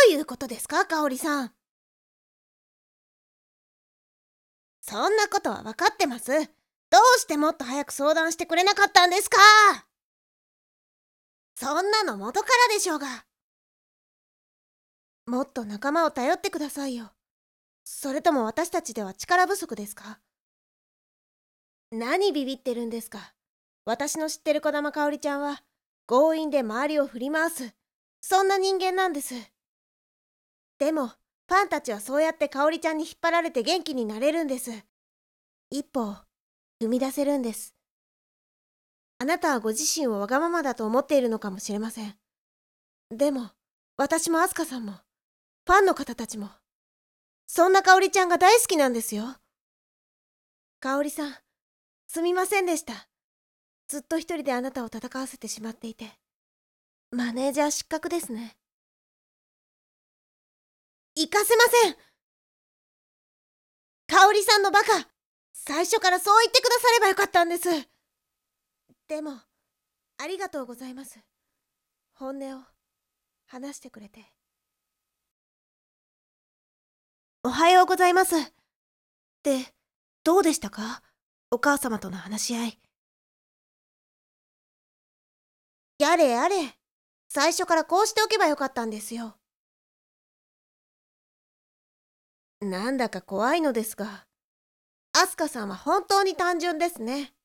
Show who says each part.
Speaker 1: ういうことですか、香織さん。そんなことは分かってます。どうしてもっと早く相談してくれなかったんですか？そんなの元からでしょうが。もっと仲間を頼ってくださいよ。それとも私たちでは力不足ですか？何ビビってるんですか。私の知ってる児玉香織ちゃんは強引で周りを振り回す、そんな人間なんです。でもファンたちはそうやって香織ちゃんに引っ張られて元気になれるんです。一歩を踏み出せるんです。あなたはご自身をわがままだと思っているのかもしれません。でも私もアスカさんもファンの方たちもそんな香織ちゃんが大好きなんですよ。香織さん、すみませんでした。ずっと一人であなたを戦わせてしまっていて。マネージャー失格ですね。行かせません。香織さんのバカ、最初からそう言ってくださればよかったんです。でもありがとうございます。本音を話してくれて。おはようございます。で、どうでしたか、お母様との話し合い。やれやれ、最初からこうしておけばよかったんですよ。なんだか怖いのですが、アスカさんは本当に単純ですね。